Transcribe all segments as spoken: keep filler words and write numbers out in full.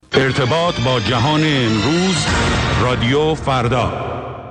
ارتباط با جهان امروز، رادیو فردا.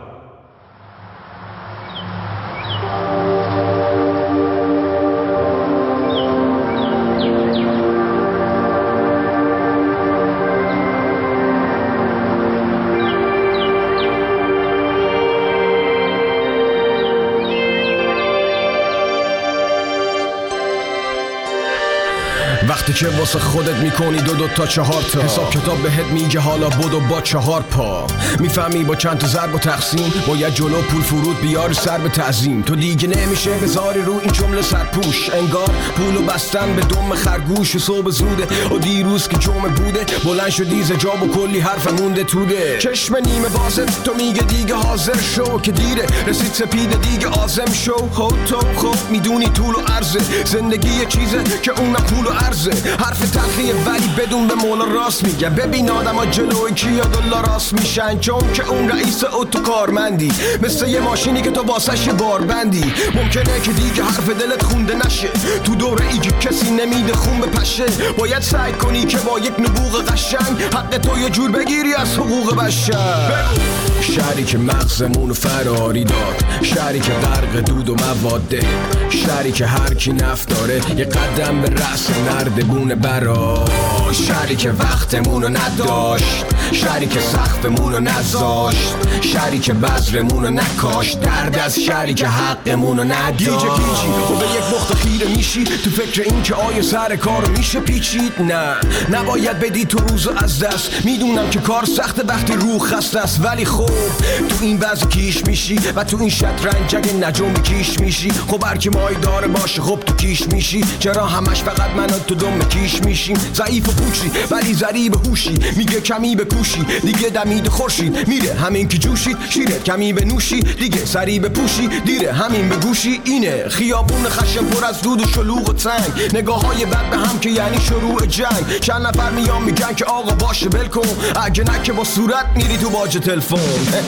وقتی که واسه خودت میکنی دو دو تا چهار تا حساب کتاب بهت میگه حالا بدو با چهار پا، میفهمی با چند تا ضرب و تقسیم باید جلو پول فرود بیار سر به تعظیم. تو دیگه نمیشه بذاری رو این جمله سرپوش، انگار پولو بستن به دم خرگوش. و صبح زوده و دیروز که جمعه بوده بلند شدی ز جا و کلی حرف مونده توده. چشم نیمه بازه تو میگه دیگه حاضر شو که دیره، رسید سپیده دیگه آزم شو. خب تو خب میدونی طول و عرضه زندگی یه چیزه که اونم پول و عرضه. حرف تلخیه ولی بدون به مولا راست میگه. ببین آدم ها جلوی کیا دلا راست میشن، چون که اون رئیس اتو کارمندی مثل یه ماشینی که تو واسش باربندی. ممکنه که دیگه حرف دلت خونده نشه تو دوره ای که کسی نمیده خون بپشه. باید سعی کنی که با یک نبوغ قشنگ حق تو یه جور بگیری از حقوق بشر. شهری که مغزمونو فراری داد، شهری که غرق دود و مواده، شهری که هر کی نفت داره یه قدم به رأس نردبونه برا، شهری که وقتمونو نداشت، شهری که سقفمونو نذاشت، شهری که بذرمونو نکاشت، درد از شهری که حقمونو نداشت. گیجه گیجی و به یک نقطه خیره میشی تو فکر این که آیا سر کارو میشه پیچید. نه نباید بدی تو روزو از دست، میدونم که کار سخته وقتی روح خسته است، ولی خب تو این وضع کیش میشی و تو این شطرنج اگه نجوم کیش میشی. خب هر کی مای داره باشه خب تو کیش میشی، چرا همش فقط من و تو دم کیش میشیم. ضعیف و پوچی ولی ضریب هوشی، میگه کمی بکوشی دیگه دمید خورشید میره همین که جوشید. شیرت کمی بنوشی دیگه سری بپوشی، دیره همین بگوشی. اینه خیابون خشم پر از دود و شلوغ و تنگ، نگاه های بد به هم که یعنی شروع جنگ. چند نفر میان میگن که آقا باشه ول کن، اگه نه که با صورت میری تو باج تلفن.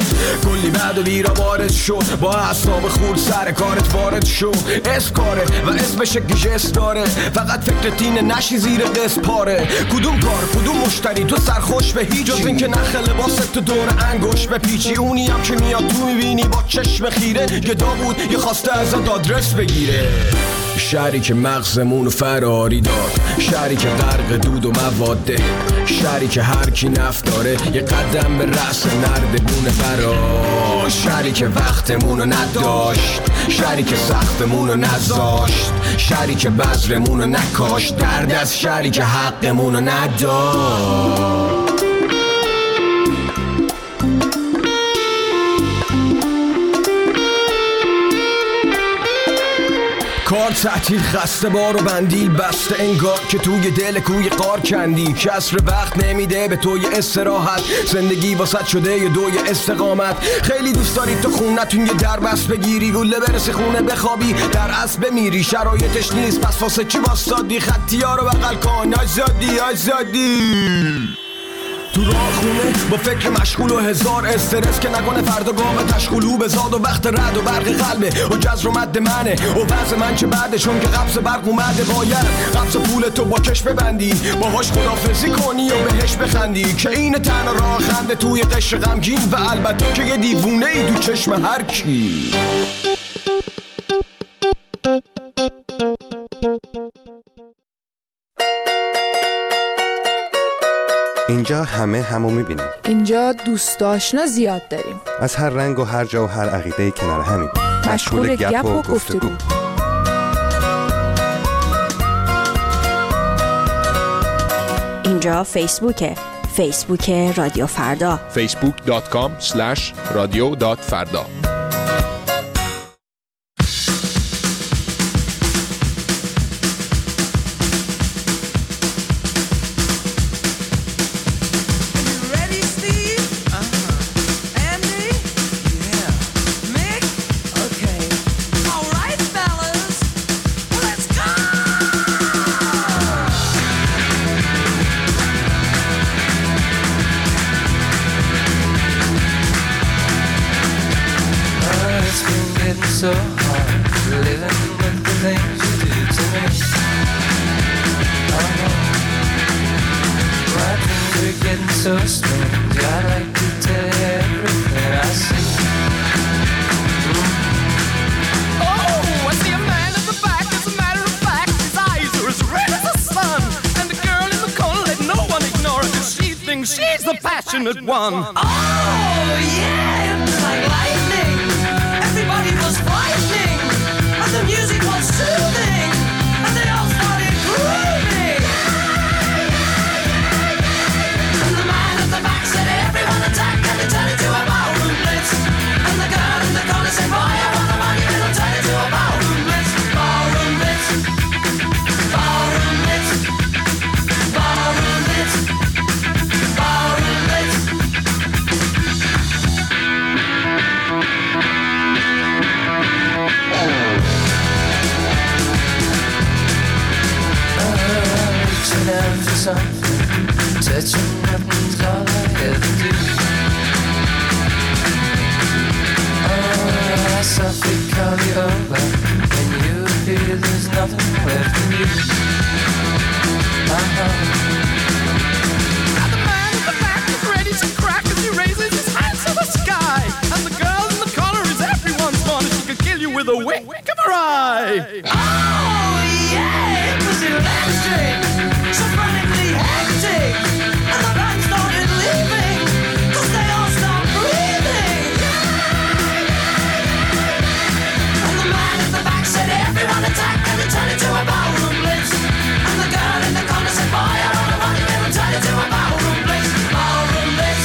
کلی بعد و بیرا وارد شد با اعصاب خورد سر کارت وارد شو. اس کاره و اسمش گیجس داره، فقط فکر تینه نشی زیر قص پاره. کدوم کار کدوم مشتری تو سرخوش به هیچ، جز این که نخ لباست تو دور انگوش به پیچی. اونی هم که میاد تو میبینی با چشم خیره، گدا بود یه خواسته ازت آدرس بگیره. شهری که مغزمونو فراری داد، شهری که غرق دود و مواده، شهری که هر کی نفت داره یه قدم به رأس نردبونه برا، شهری که وقتمونو نداشت، شهری که سقفمونو نذاشت، شهری که بذرمونو نکاشت، درد از شهری که حقمونو نداشت. کار تعطیل خسته بار و بندیل بسته، انگار که توی دل کوی قار کندی. کسر وقت نمیده به توی استراحت، زندگی واسط شده یه دوی استقامت. خیلی دوست داری تو خونتون یه در بست بگیری، گله برسی خونه بخوابی در اصل بمیری. شرایطش نیست پس واسه چی واسادی، خطی ها رو بغل کن آزادی آزادی. تو راه خونه با فکر مشغول و هزار استرس که نکنه فردا گام تشغولو بزاد. و وقت رد و برق قلبه و جزر و مد منه و وضع من چه بعده، چون که قبض برق اومده. باید قبض پول تو با کش ببندی، باهاش خدافزی کنی و بهش بخندی، که این تنها راه خنده توی قشر غمگین. و البته که یه دیوونه ای تو چشم هر کی. اینجا همه همو میبینیم. اینجا دوست آشنا زیاد داریم، از هر رنگ و هر جا و هر عقیده‌ای کنار همیم، مشغول گپ و گفتگو. اینجا فیسبوکه، فیسبوک رادیو فردا، فیسبوک دات کام اسلش رادیو دات فردا. So hard living with the things you do to me. Oh no, my dreams are getting so strange. I'd like to tell you everything I see. Oh, I see a man at the back. As a matter of fact, his eyes are as red as the sun. And the girl in the corner, let no one ignore her, 'cause she thinks she's the passionate one. Oh, yeah, it was like lightning. Everybody was frightening, and the music was soothing, and they all started grooving. And the man at the back said, everyone attack, and they turned into a ballroom blitz. And the girl in the corner said, boy, I want the money, and they'll turn into a ballroom blitz. Ballroom blitz. Ballroom blitz. Ballroom blitz. Ballroom blitz. Reaching out for something, touching nothing's all I ever do. Oh, I softly call you over, when you appear there's nothing left in you. Uh-huh. Now the man in the back is ready to crack as he raises his hands to the sky. And the girl in the corner is everyone's fun, and she could kill you with a wink of her eye. Oh, yeah, it was electric, so frantically hectic. And the band started leaving, 'cause they all stopped breathing. And the man at the back said, everyone attack, and it turned into a ballroom blitz. And the girl in the corner said, boy, I don't know what it will turn into a ballroom blitz. Ballroom blitz.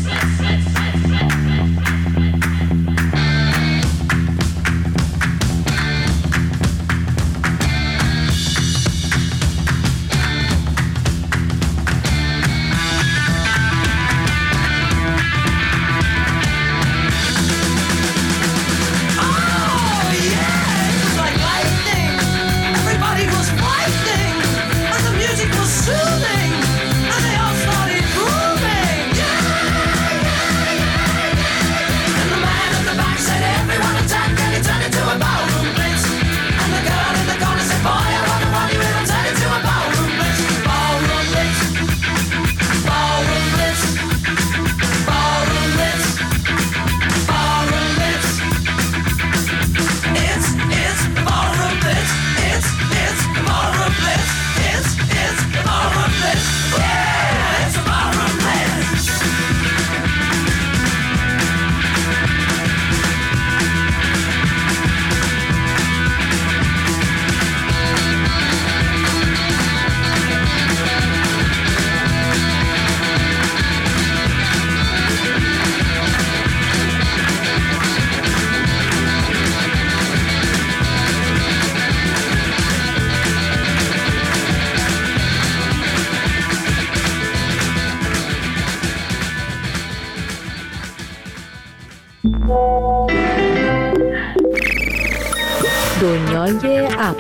دنیای اپ.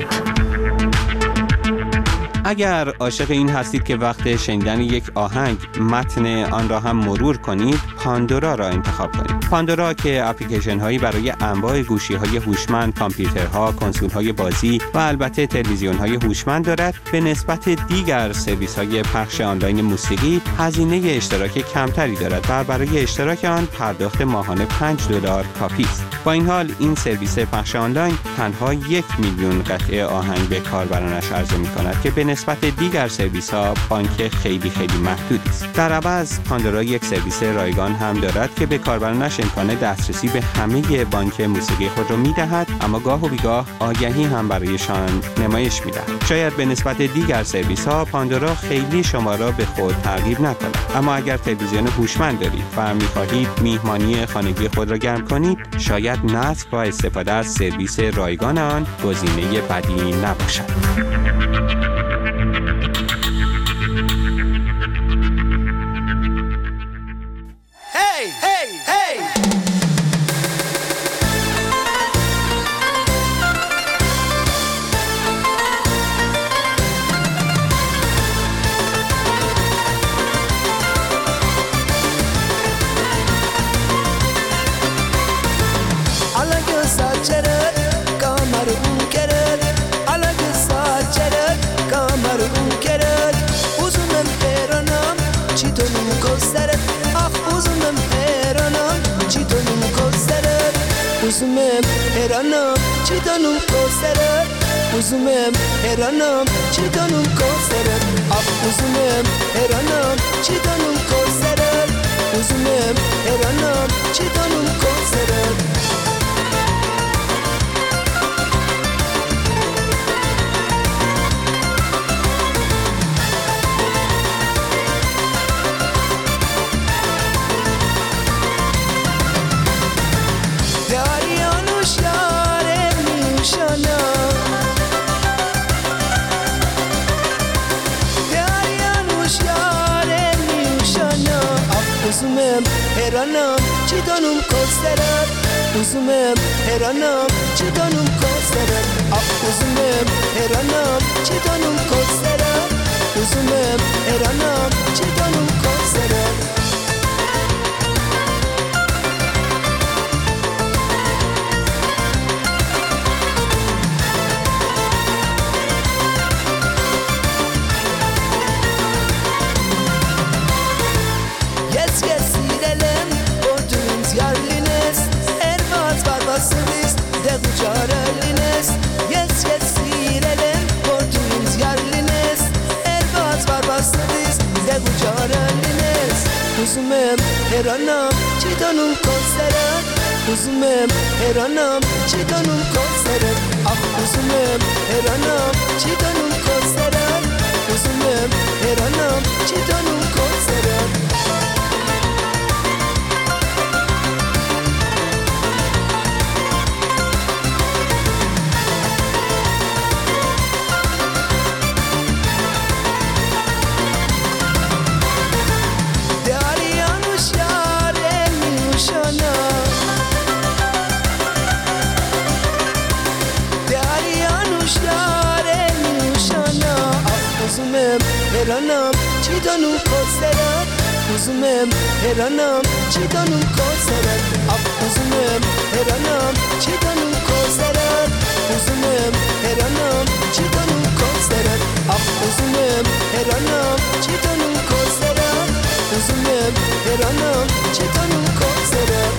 اگر عاشق این هستید که وقت شنیدن یک آهنگ متن آن را هم مرور کنید، پاندورا را انتخاب کنید. پاندورا که اپلیکیشن هایی برای انواع گوشی های هوشمند، کامپیوترها، کنسول های بازی و البته تلویزیون های هوشمند دارد، به نسبت دیگر سرویس های پخش آنلاین موسیقی هزینه اشتراک کمتری دارد و برای اشتراک آن پرداخت ماهانه پنج دلار کافی است. با این حال این سرویس پخش آنلاین تنها یک میلیون قطعه آهنگ به کاربرانش عرضه می‌کند که به نسبت دیگر سرویس‌ها بانک خیلی خیلی محدودی است. در عوض پاندورا یک سرویس رایگان هم دارد که به کاربرانش امکان دسترسی به همه بانک موسیقی خود را می‌دهد، اما گاه و بیگاه آگهی هم برایشان نمایش می‌دهد. شاید به نسبت دیگر سرویس‌ها پاندورا خیلی شما را به خود ترغیب نکند، اما اگر تلویزیون هوشمند دارید و می‌خواهید میهمانی خانگی خود را گرم کنید، شاید نصب و استفاده از سرویس رایگان آن گزینه بدی نباشد. Alagı saçları, kamarı kerer, alagı saçları. çitonum kozeret ah uzunum eranam çitonum kozeret uzunum eranam çitonum kozeret uzunum eranam çitonum kozeret ah uzunum eranam çitonum kozeret uzunum eranam çitonum kozeret Uzumem eranam çitonum kozeret uzumem eranam çitonum kozeret ah uzumem eranam çitonum kozeret uzumem eranam çitonum kozeret Jaralines, yes, yes, sirelen, portuins yarlines, erbaz barbastadis, degu jaralines. Uzumem eranam, çitonum kozeret, uzumem eranam, çitonum kozeret, ah uzumem eranam, çitonum kozeret, uzumem eranam, çitonum kozeret. Eranam çitonum kozeret uzumem eranam çitonum kozeret ah uzumem eranam çitonum kozeret uzumem eranam çitonum kozeret ah uzumem eranam çitonum kozeret uzumem eranam çitonum kozeret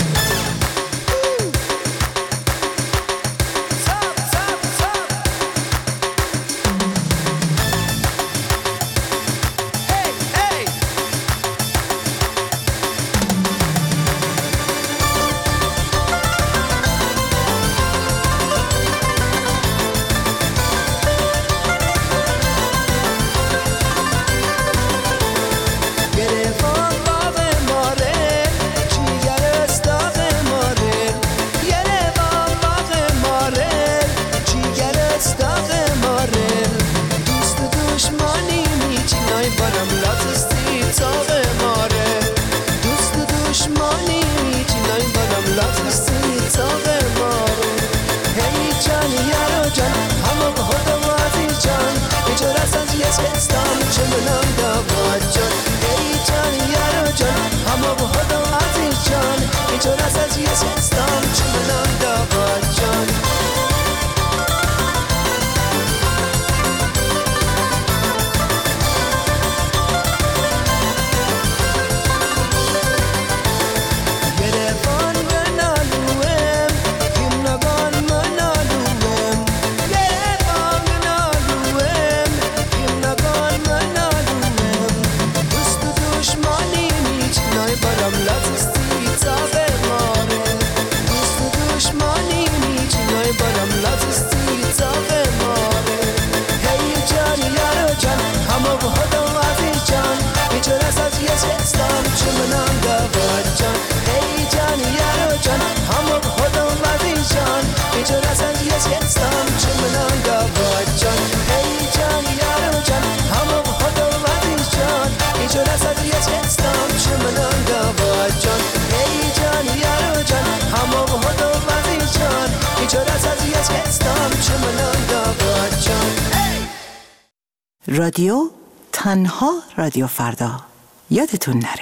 رادیو تنها رادیو فردا یادتون نره.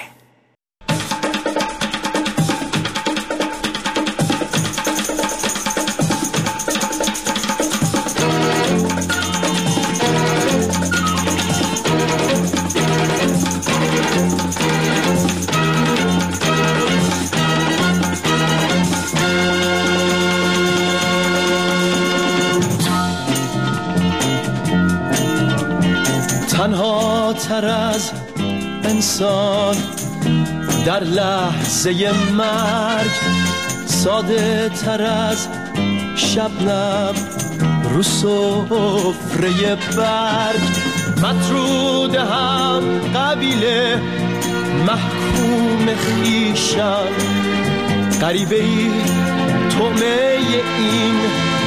از انسان در لحظه مرگ، ساده تر از شبنم رو سفره برگ. مطرود هم قبیله محکوم خیشم، غریبه ای طعمه این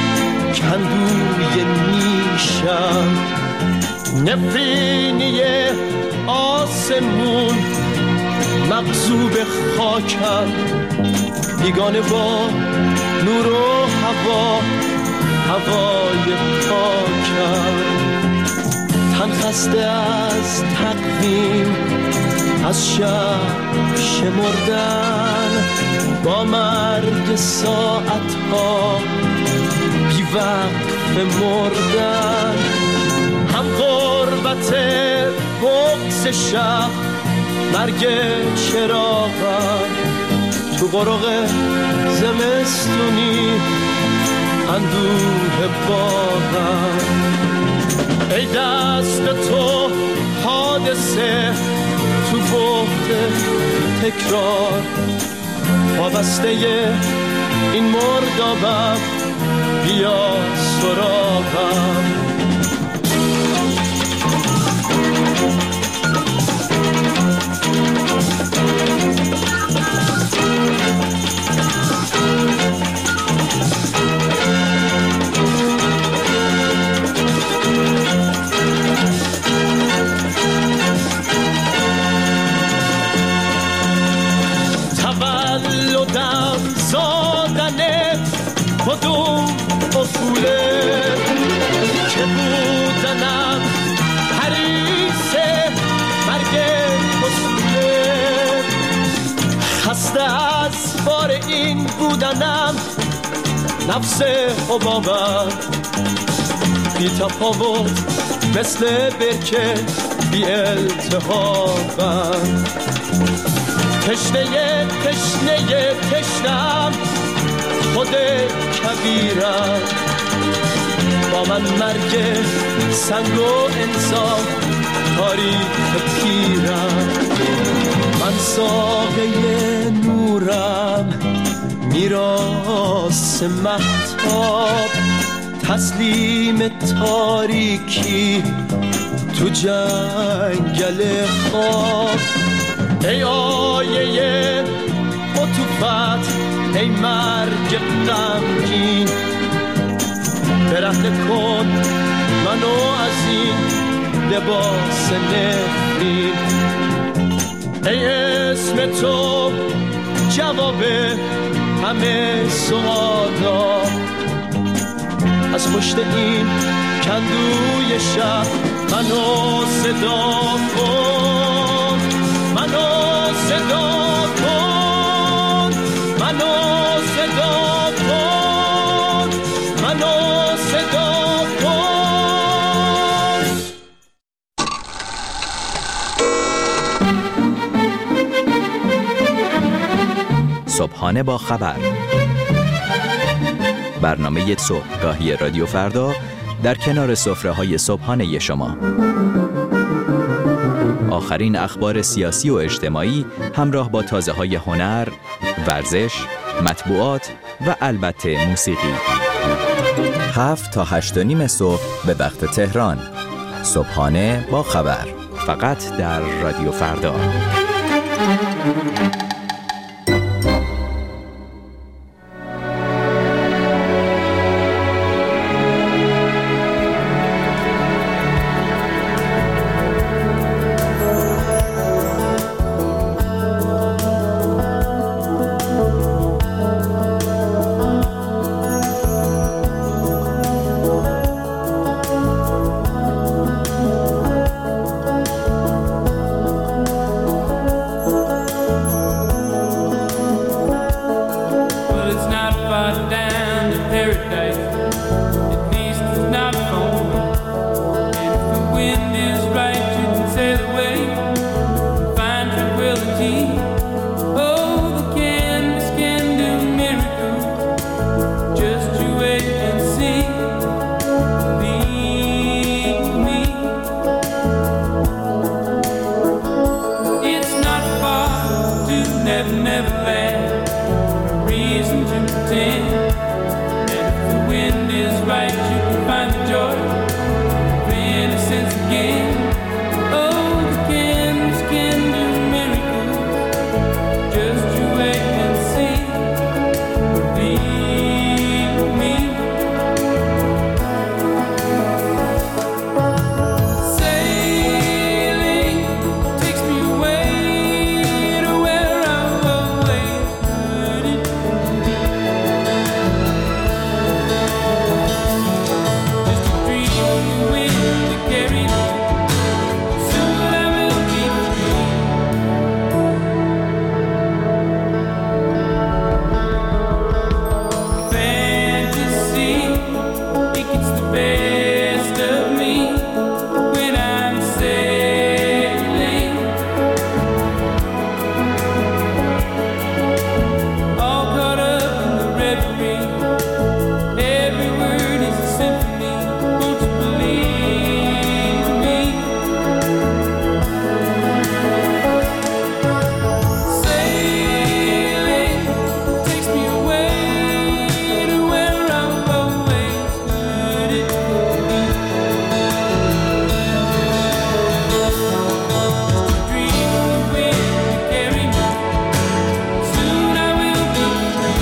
کندوی نیشم. نفرینی آسمون مغصوب خاکم، بیگانه با نور و هوا هوای پاکم. تن خسته از تقویم، از شب شمردن، با مرگ ساعتها بی وقف مردن. هم غربت بغض شب، مرگ چراغم تو قرق زمستونی اندوه باغم. ای دست تو حادثه تو بحت تکرار، وابسته این مردابم بیا سراغم. تولدم زادن کدوم اصوله که بودنم حریص مرگ اصوله. خسته از بار این بودنم نفس حبابم، بی تفاوت مثل برکه بی التهابم. تشنه تشنه تشنم خود کبیرم، با من مرگ سنگ و انسان تاریخ پیرم. من ساقه نورم میراث مهتاب، تسلیم تاریکی تو جنگل خواب. ای آیه عطوفت، ای مرگ غمگین، برهنه کن منو از این لباس نفرین. ای اسم تو جواب همه سوالا، از پشت این کندوی شب منو صدا کن، منو صدا کن، منو صدا کن، منو صدا کن. صبحانه با خبر، برنامه صبحگاهی رادیو فردا در کنار سفره‌های صبحانه شما. آخرین اخبار سیاسی و اجتماعی همراه با تازه‌های هنر، ورزش، مطبوعات و البته موسیقی. هفت تا هشت و نیم صبح به وقت تهران. صبحانه با خبر، فقط در رادیو فردا. never, never land. Reason to pretend that if the wind is right, you can find the joy of innocence again. Oh, the candles can do miracles. Just you wait and see. Believe me. Sailing takes me away to where I've always heard it. Just a dream you wind to carry me. Soon I will be free. Fantasy, it gets the best of me when I'm sailing. All caught up in the reverie. Every word is a symphony. Won't you believe me? Sailing takes me away to where I've always heard it. Dream the wind to carry me. Soon I will be free.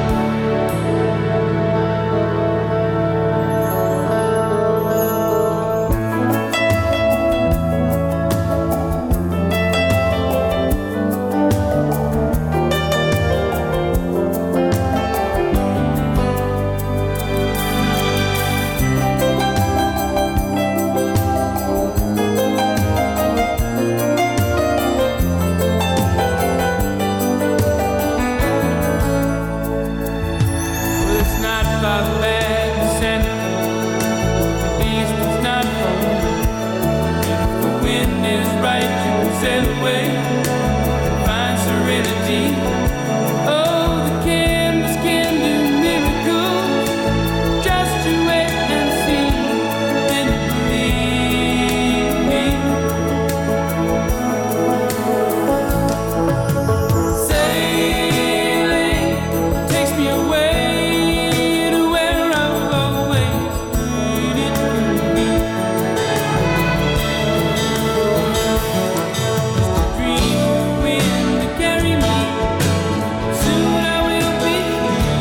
Well, it's not about bad descent. At least it's not home. If the wind is right, you can sail away. Find serenity. Oh, the canvas can do miracles. Just you wait and see, and believe me. Sailing takes me away to where I've always heard it could be. Just a dream the wind to carry me. Soon I will be free.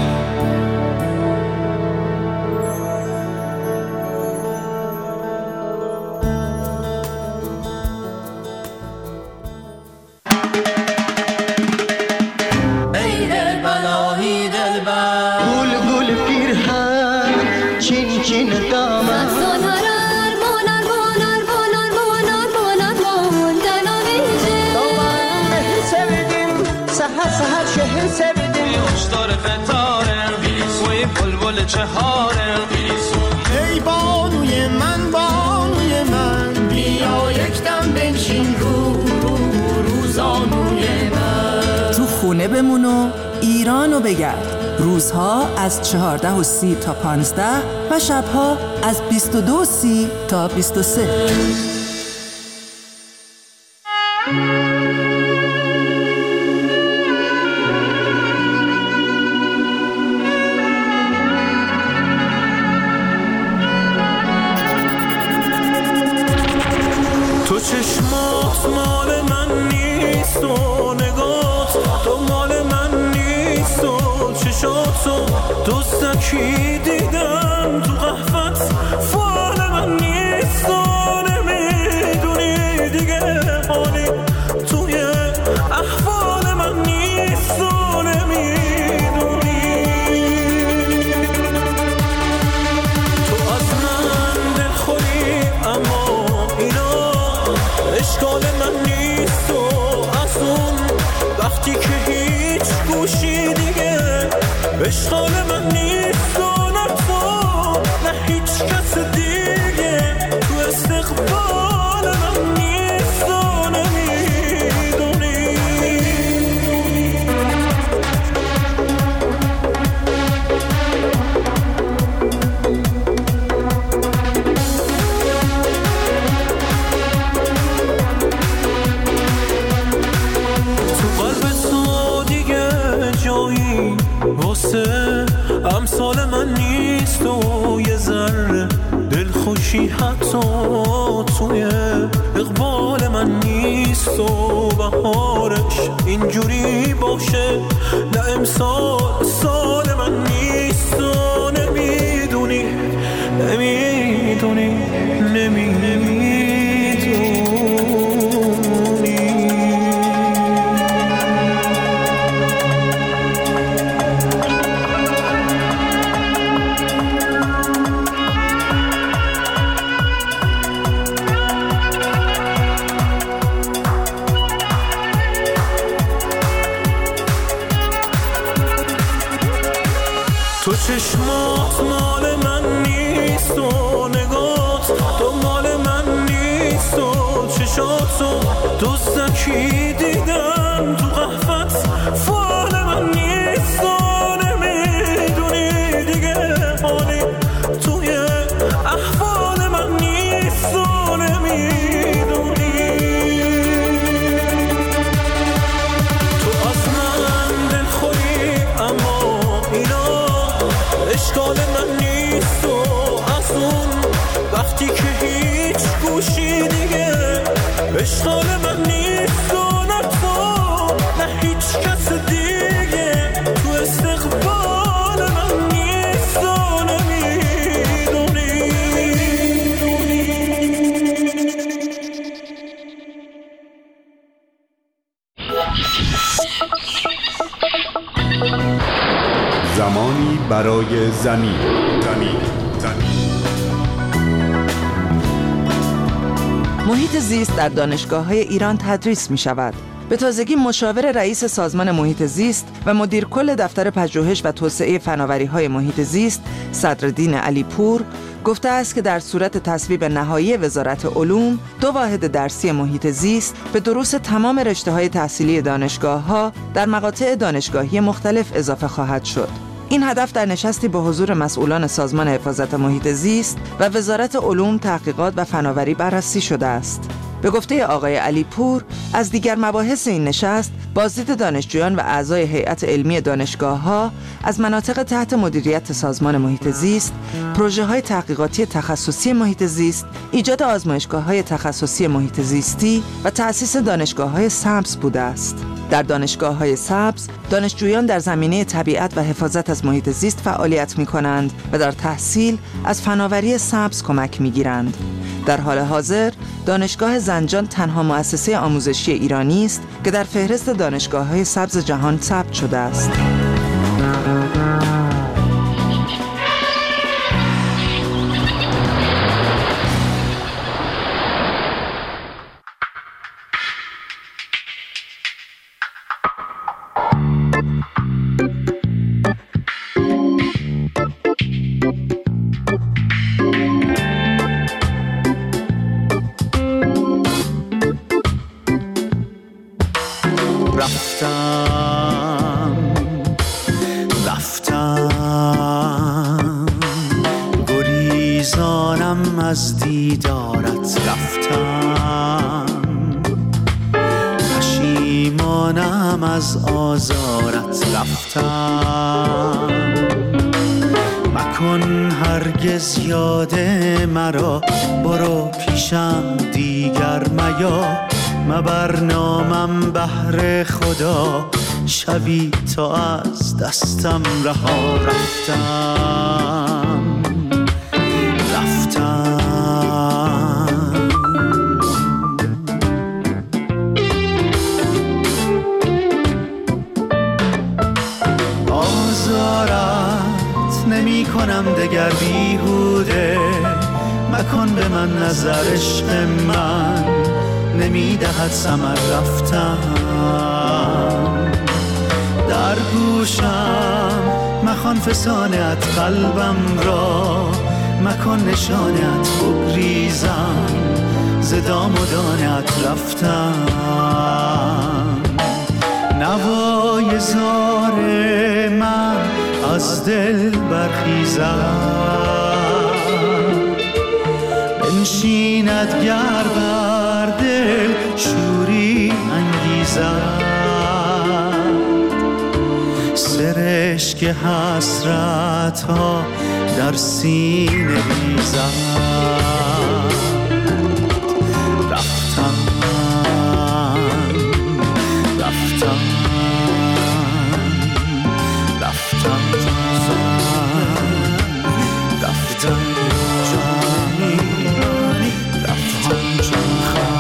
ای دلبر آهی دلبر گل گل پیرهن چین چین دامن دامن sevdim سحر سحر شهر sevdim هشدار فتاره وی بلبل چهاره ای بانوی من بانوی من بیا یکدم بنشین رو رو روزانوی من تو خونه بمون و ایرانو بگرد. روزها از چهارده و سی تا پانزده و شبها از بیست و دو و سی تا بیست و سه. تو چشمات مال من نیست و نگات تو مال من نیست و چشاتو دوستکی دیدم تو قهوت فال من نیست و نمیدونی دیگه حالی توی احوال من نیست و نمیدونی تو از من دلخوری اما اینا اشکال من نیست و از اون وقتی که هیچ گوشی دیگه اشکال من نیست و نه تو نه هیچ کس دیگه تو استقبال من نیست و نمیدونی تو قلب تو سال من نیست و یه ذره دلخوشی حتی توی اقبال من نیست و بهارش اینجوری باشه. نه امسال سال من نیست و نمیدونی نمیدونی نمیدونی تو چشمات مال من نیست و نگات تو مال من نیست و چشاتو دوستکی دیدم تو قهفت فال من نیست و نمیدونی دیگه حالی توی احوال من نیست و نمیدونی تو از من دلخوری اما اینا اشکال من نیست و از اون وقتی که هیچ گوشی دیگه اشکال من نیست و نه تو نه هیچ کس دیگه تو استقبال من نیست و نمیدونی. زمانی برای زمین زمین زمین محیط زیست در دانشگاه‌های ایران تدریس می‌شود. به تازگی مشاور رئیس سازمان محیط زیست و مدیر کل دفتر پژوهش و توسعه فناوری‌های محیط زیست صدرالدین علیپور گفته است که در صورت تصویب نهایی وزارت علوم دو واحد درسی محیط زیست به دروس تمام رشته‌های تحصیلی دانشگاه‌ها در مقاطع دانشگاهی مختلف اضافه خواهد شد. این هدف در نشستی به حضور مسئولان سازمان حفاظت محیط زیست و وزارت علوم، تحقیقات و فناوری بررسی شده است. به گفته آقای علیپور، از دیگر مباحث این نشست بازدید دانشجویان و اعضای هیئت علمی دانشگاه‌ها از مناطق تحت مدیریت سازمان محیط زیست، پروژه‌های تحقیقاتی تخصصی محیط زیست، ایجاد آزمایشگاه‌های تخصصی محیط زیستی و تأسیس دانشگاه‌های سبز بوده است. در دانشگاه‌های سبز، دانشجویان در زمینه طبیعت و حفاظت از محیط زیست فعالیت می‌کنند و در تحصیل از فناوری سبز کمک می‌گیرند. در حال حاضر، دانشگاه زنجان تنها مؤسسه آموزشی ایرانی است که در فهرست دانشگاه‌های سبز جهان ثبت شده است. رفتم رفتم گریزانم از دیدارت، رفتم پشیمانم از آزارت، رفتم مکن هرگز یاد مرا، برو پیشم دیگر میا، مبر نامم بهر خدا، شبی تا از دستم رها، رفتم رفتم آزارت نمی کنم دگر بیهوده، مکن به من نظر عشق من نمی دهد ثمر، رفتم در گوشم مخوان فسانت قلبم را، مکن نشانت بگریزم ز دام و دانت، رفتم نوای زار من از دل برخیزم، بنشیند گر بر دل شوری انگیزد، سرشک اشک حسرت ها در سینه ریزد. رفتم رفتم رفتم رفتم جانی رفتم چون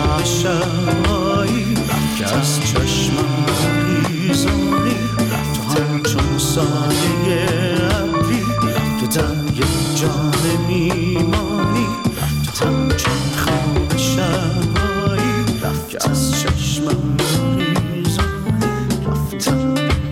خشایی که از چشمم ریزانی رفتم چون سایه ابری تو تنگ جان میمانی رفتم چون خشایی که از چشمم ریزانی رفتم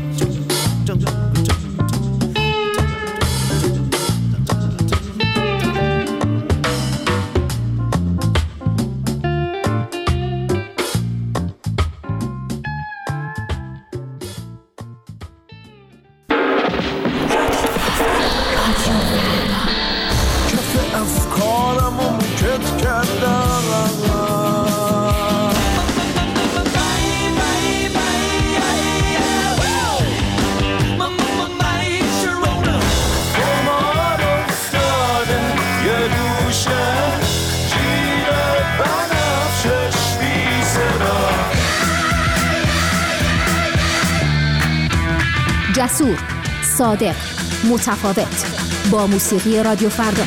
جسور، صادق، متفاوت، با موسیقی رادیو فردا.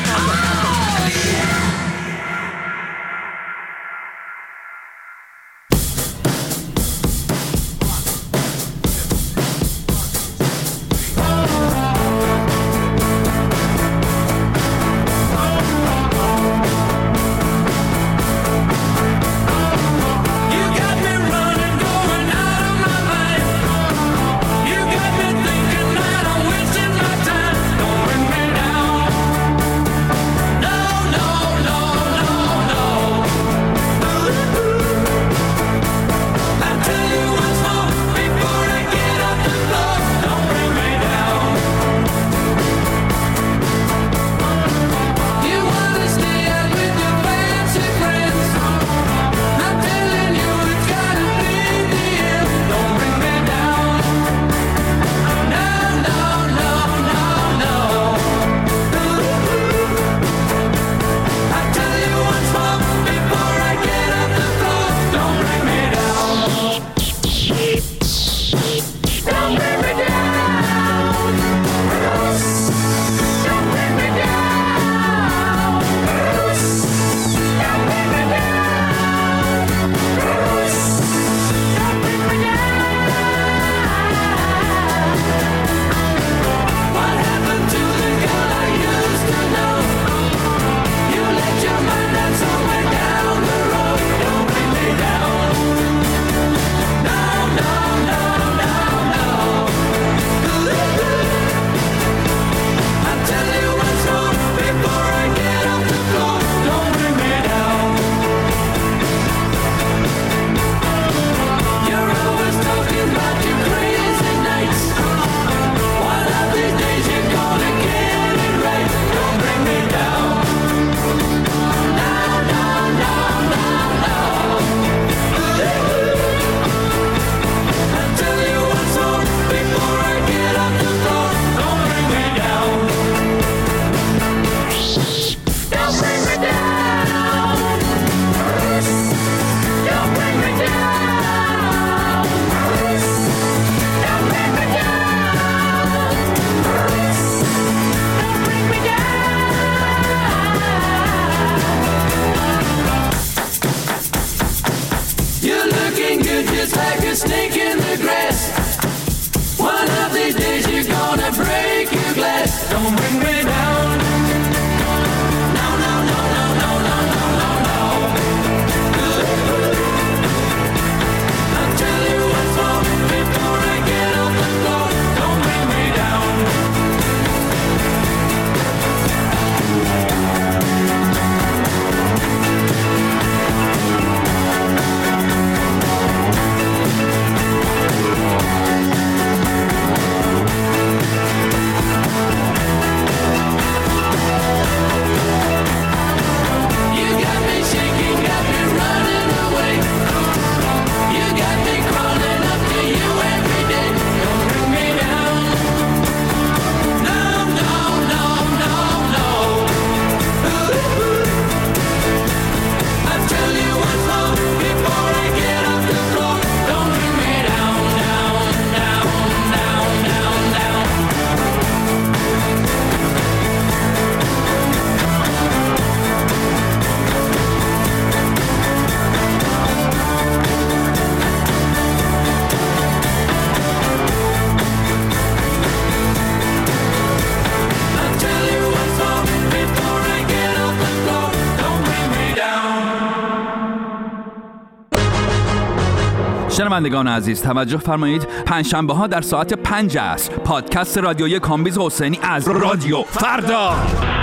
شنوندگان عزیز توجه فرمایید، پنجشنبه ها در ساعت پنج عصر پادکست رادیویی کامبیز حسینی از رادیو فردا.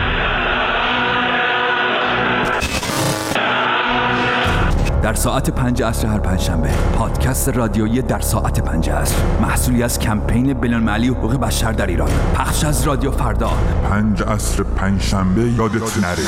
در ساعت پنج عصر هر پنجشنبه پادکست رادیویی در ساعت پنج عصر، محصولی از کمپین بین‌المللی حقوق بشر در ایران، پخش از رادیو فردا. پنج عصر پنجشنبه یادت نره.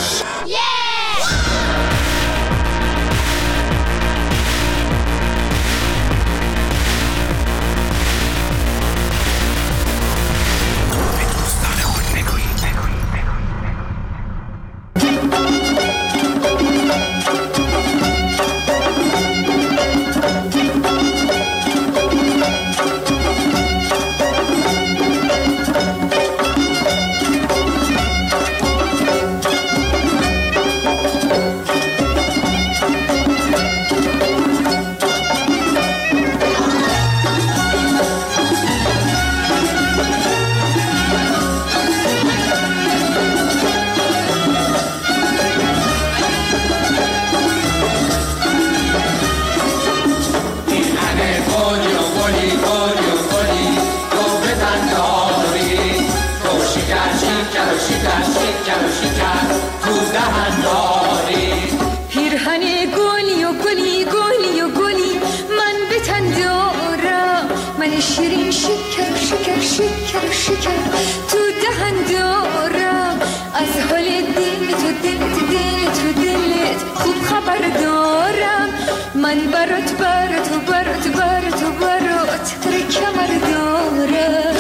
شیرین شکر شکر شکر شکر تو دهن دارم، از حال دل تو دل تو دل تو دلت خوب خبر دارم. من برات برات برات برات برات تر کمر دارم.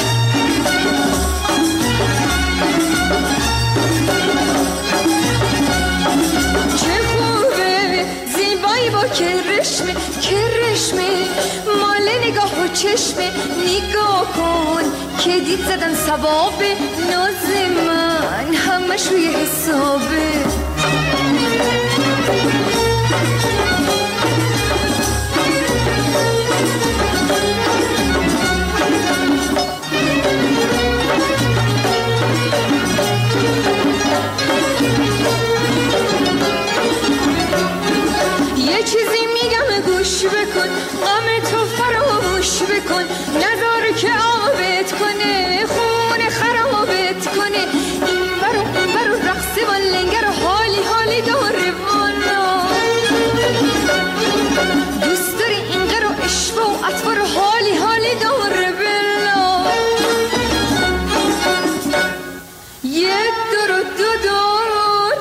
چه خوبه زیبایی با کرشمه کرشمه مال نگاه و چشمه. نگاه کن که دید زدن ثواب ناز من همش روی حسابه. یه چیزی میگم گوش بکن، غم تو فراموش بکن، نذار که آبت کنه خون خرابت کنه. این برو این برو رقص و لنگر و حالی حالی داره وانا. دوست داری این قر و عشق و اطفار و حالی حالی داره بلا. یه دور و دو دور،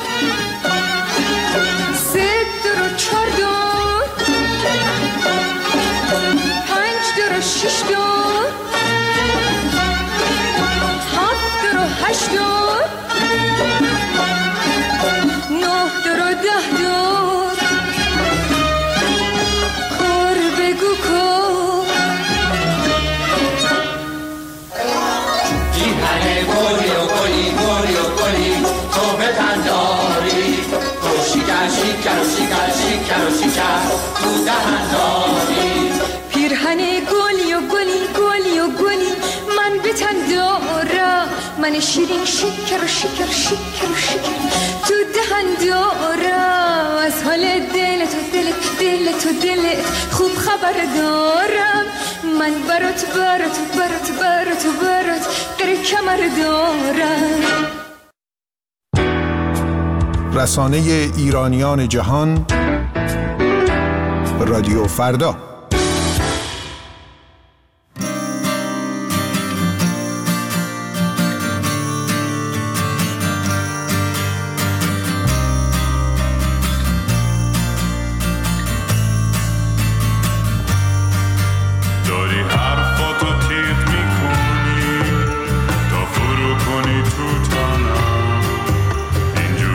سه دور و چهار دور، پنج دور و شش دور، هفت دور و هشت دور، نه دور و ده دور. کار بگو کار. این همه گلی و گلی گلی و گلی تو به تن داری، تو شکر شکر و شکر شکر و شکر تو دهن داری. پیرهن گلی و گلی گلی و گلی من به تن دارم. من شیرین شکر و شکر شکر و شکر تو دهن دارم. از حال دل تو دل دل تو دلت خوب خبر دارم. من برات برات برات برات برات در کمر دارم. رسانه ایرانیان جهان، رادیو فردا.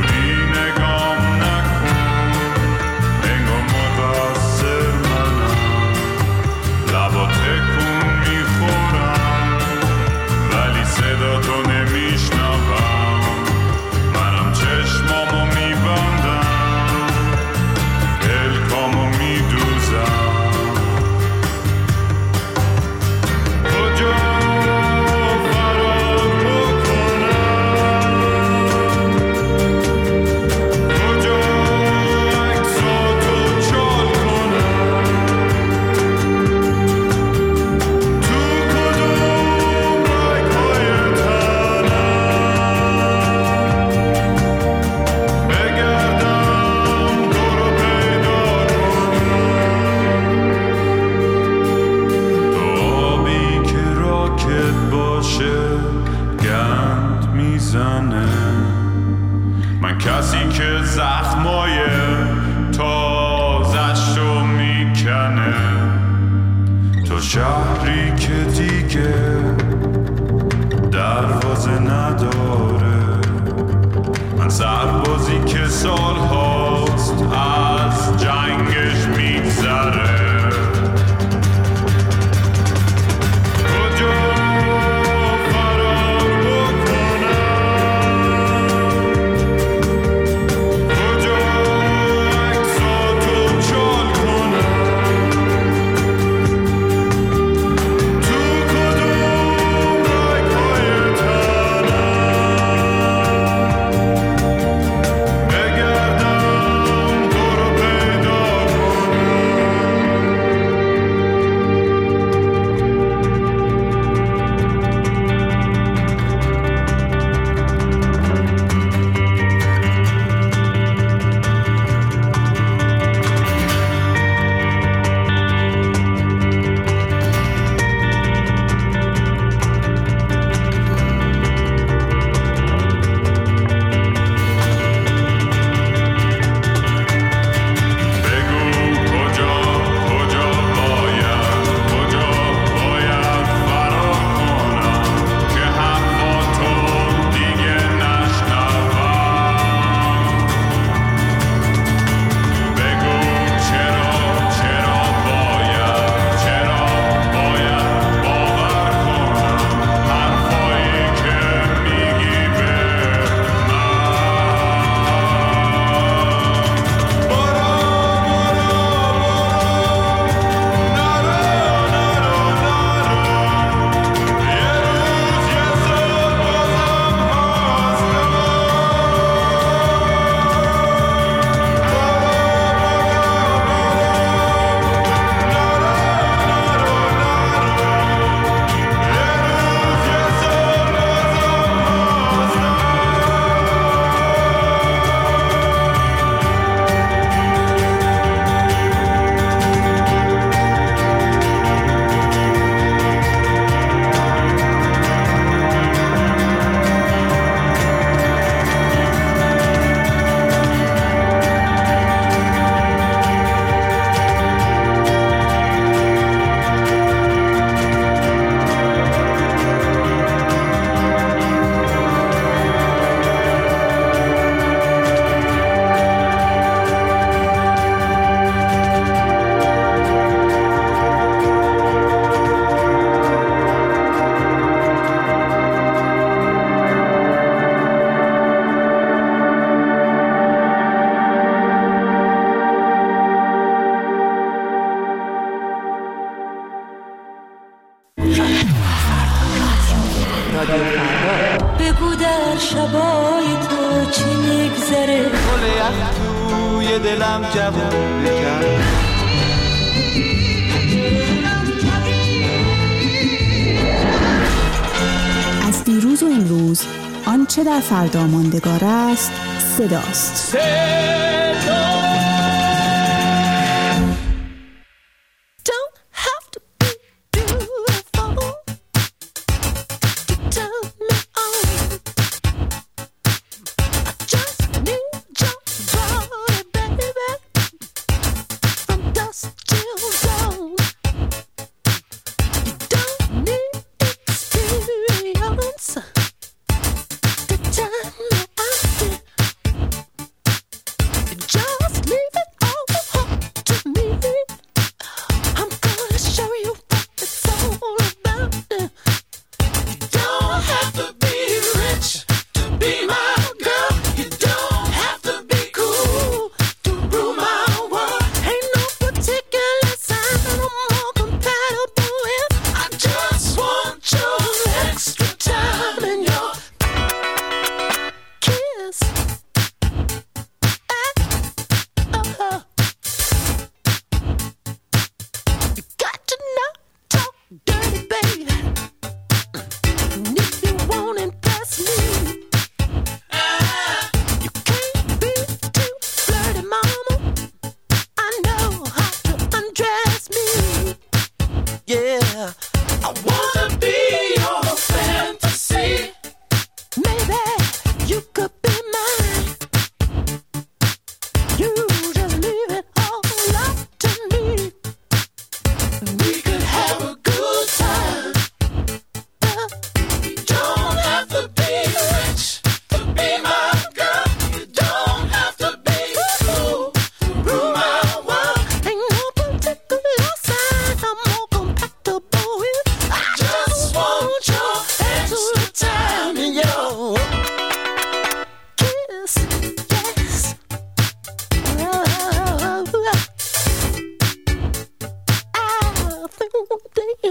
نگام نکن، انگار متاثر منم. شهری که دیگه دروازه نداره، من سربازی که سال هاست از جنگش میگذره. بگو در شبای تو چی میگذره، گل یخ توی دلم جوون بکن. از دیروز و امروز آنچه در فردا ماندگار است صداست. صدا we could have a good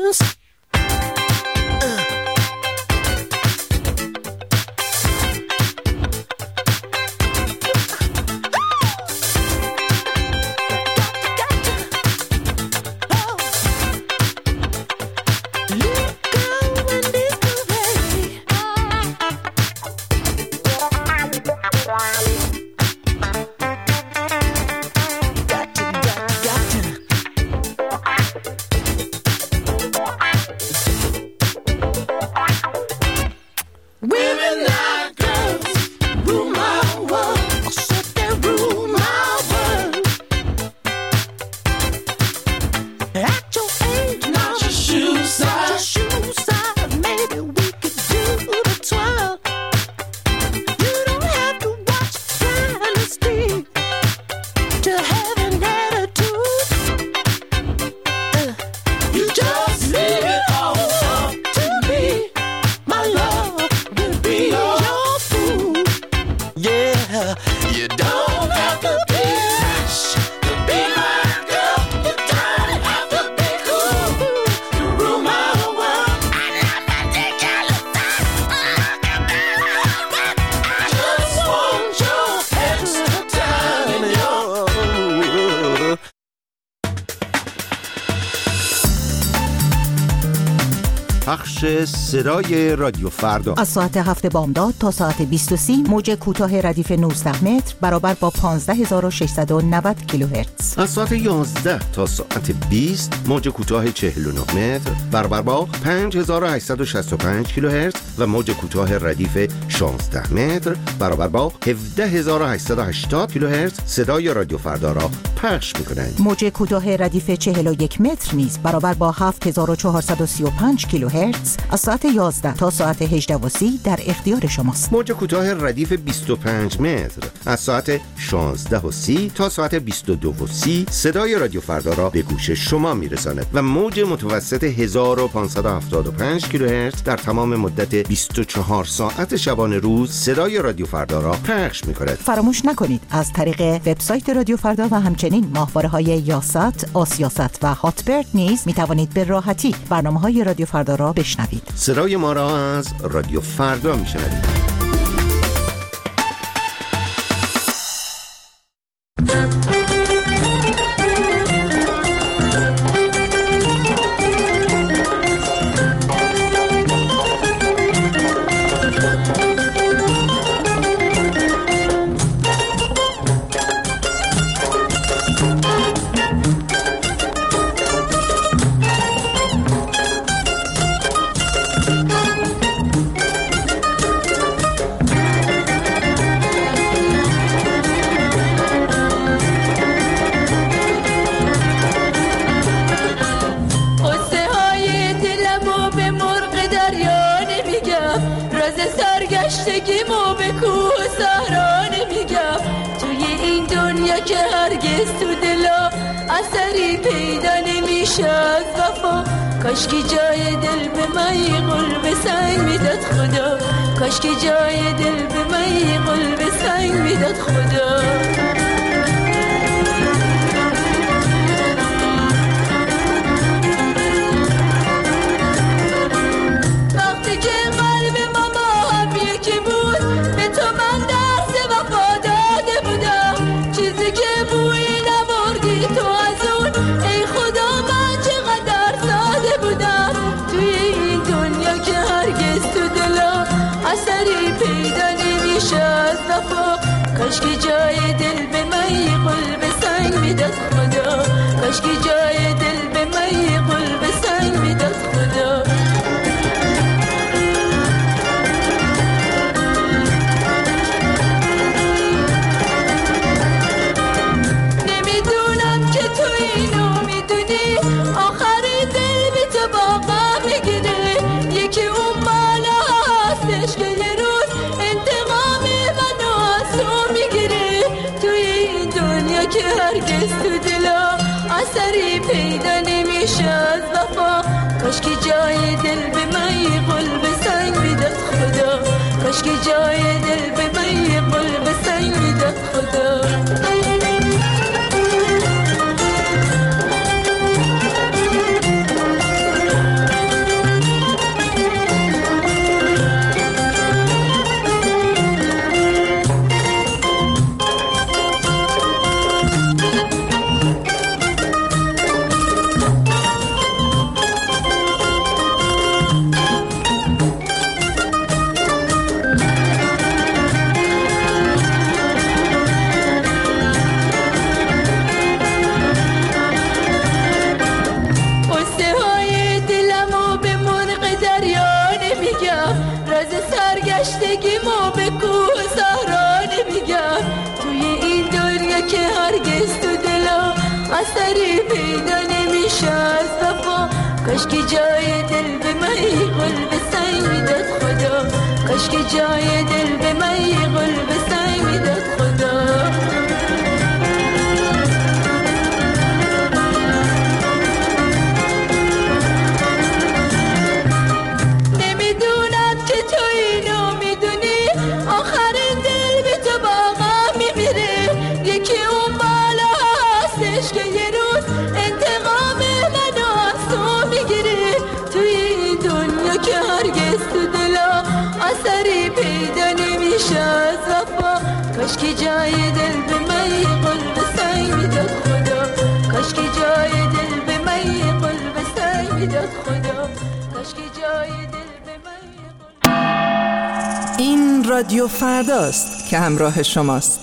shoes. پخش صدای رادیو فردا از ساعت هفت بامداد تا ساعت بیست و سه موج کوتاه ردیف نوزده متر برابر با پانزده هزار و ششصد و نود کیلوهرتز. از ساعت یازده تا ساعت بیست موج کوتاه چهل و نه متر برابر با پنج هزار و هشتصد و شصت و پنج کیلوهرتز و موج کوتاه ردیف شانزده متر برابر با هفده هزار و هشتصد و هشتاد کیلوهرتز صدای رادیو فردا را پخش می‌کنند. موج کوتاه ردیف چهل و یک متر نیز برابر با هفت هزار و چهارصد و سی و پنج کیلوهرتز از ساعت یازده تا ساعت هجده و سی در اختیار شماست. موج کوتاه ردیف بیست و پنج متر از ساعت شانزده و سی تا ساعت بیست و دو و سی صدای رادیو فردا را به گوش شما میرساند و موج متوسط هزار و پانصد و هفتاد و پنج کیلوهرتز در تمام مدت بیست و چهار ساعت شبانه روز صدای رادیو فردا را پخش می‌کند. فراموش نکنید از طریق وبسایت رادیو فردا و همچنین ماهواره‌های یاست، آسیاست و هاتبرد نیز می‌توانید به راحتی برنامه‌های رادیو فردا را بشنوید. صدای ما را از رادیو فردا می‌شنوید. کاشکی جای دل به من قلب سنگ میداد خدا، کاشکی جای دل به من قلب سنگ میداد خدا. وقتی که قلب ما با هم یکی بود به تو من درس وفا داده بودم، چیزی که بوی نبردی تو از اون ای خدا من چقدر ساده بودم. توی این دنیا که هرگز تو دلا اثری پیدا نمیشه از وفا، کاشکی جای دل به من قلب سنگ میداد خدا، کاشکی جای دل به من قلب سنگ میداد خدا. نمیدونم که تو اینو میدونی آخری دل بی تو باقا میگیره، یکی اون بالا هستش که یه روز انتقام منو از تو میگیره. توی این دنیا که هرگز تو دلا اثری پیدا نمیشه از وفا، کاشکی جای دل به من قلب سنگ میداد خدا، کاشکی جای دل به من قلب سنگ میداد خدا. زندگیمو به کوه صحرا نمیگم، توی این دنیا که هرگز تو دلا اثری پیدا نمیشه از وفا. کاش که جای دل به من قلب سنگ میداد خدا، کاش که جای دل به من قلب سنگ میداد خدا. کاش که جای دل به من قلب سنگ میداد خدا، کاش که جای دل به من قلب سنگ میداد خدا، کاش که جای دل به من. این رادیو فرداست که همراه شماست.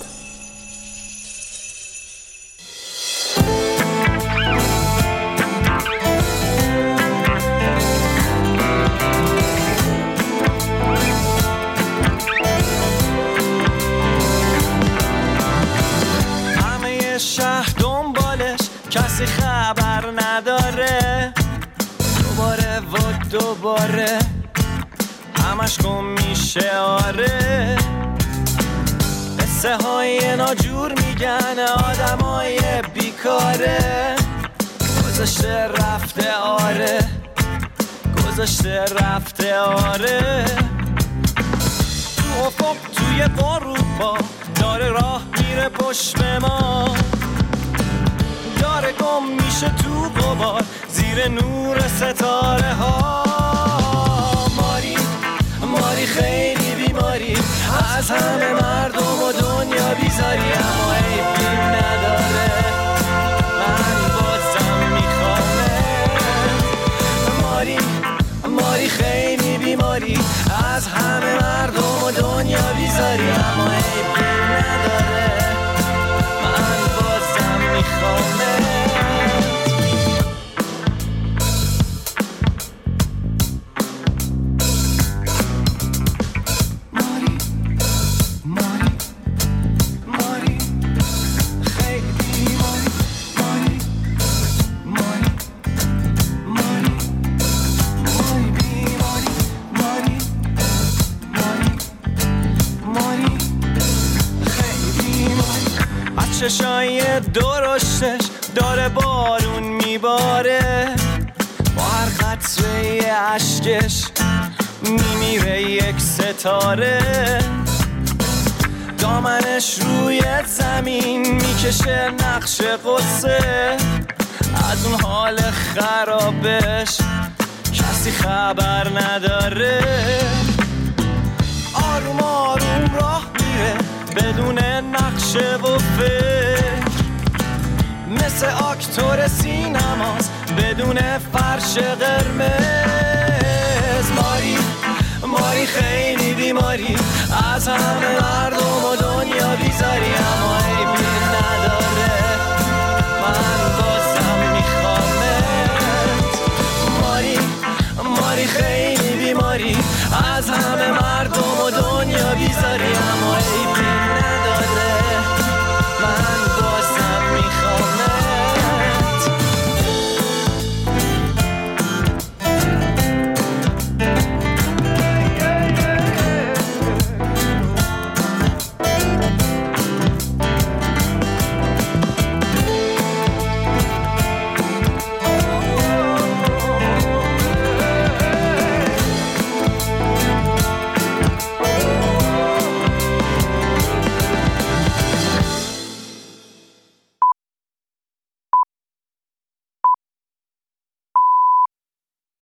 کسی خبر نداره، دوباره و دوباره همش گم میشه. آره قصه های ناجور میگن آدم های بیکاره، گذاشته رفته آره، گذاشته رفته آره. تو افق توی غروبا داره راه میره پشت ما، داره گم میشه تو غبار زیر نور ستاره ها. ماری ماری خیلی بیماری، از همه مردم و دنیا بیزاری، اما عیبی نداره من بازم میخوامه. ماری ماری خیلی بیماری، از همه مردم و دنیا بیزاری، اما عیبی نداره من بازم میخوامه. چشای درشتش داره بارون میباره، با هر قطره اشکش میمیره یک ستاره. دامنش روی زمین میکشه نقش قصه، از اون حال خرابش کسی خبر نداره. آروم آروم راه میره بدون نقشه و فکر، مثل آکتور سینماست بدون فرش قرمز. ماری ماری خیلی بیماری، از همه